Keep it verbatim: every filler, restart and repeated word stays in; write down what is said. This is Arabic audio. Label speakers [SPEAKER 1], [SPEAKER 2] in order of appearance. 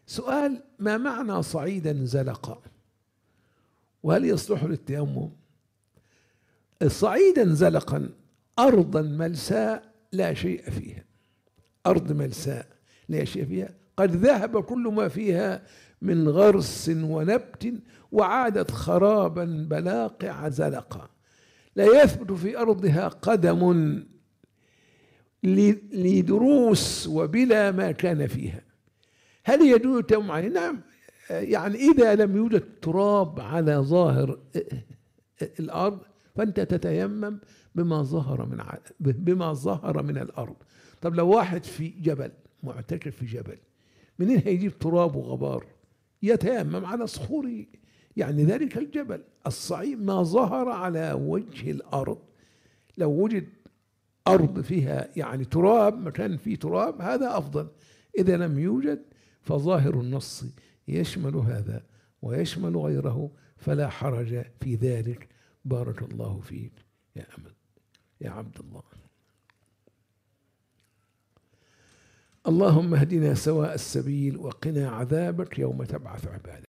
[SPEAKER 1] سؤال: ما معنى صعيدا زلقا؟ وهل يصلح للتيمم؟ صعيدا زلقا أرضا ملساء لا شيء فيها، أرض ملساء لا شيء فيها، قد ذهب كل ما فيها من غرس ونبت وعادت خرابا بلاقع زلقا، لا يثبت في أرضها قدم لدروس وبلا ما كان فيها. هل يجوز التيمم عليه؟ نعم، يعني إذا لم يوجد تراب على ظاهر الأرض فأنت تتيمم بما ظهر من بما ظهر من الأرض. طب لو واحد في جبل، معتكف في جبل، منين هيجيب تراب وغبار؟ يتيمم على صخور يعني ذلك الجبل. الصعيد ما ظهر على وجه الأرض. لو وجد أرض فيها يعني تراب، مكان فيه تراب، هذا أفضل. إذا لم يوجد فظاهر النص يشمل هذا ويشمل غيره، فلا حرج في ذلك. بارك الله فيك يا أمل يا عبد الله. اللهم اهدنا سواء السبيل وقنا عذابك يوم تبعث عبادك.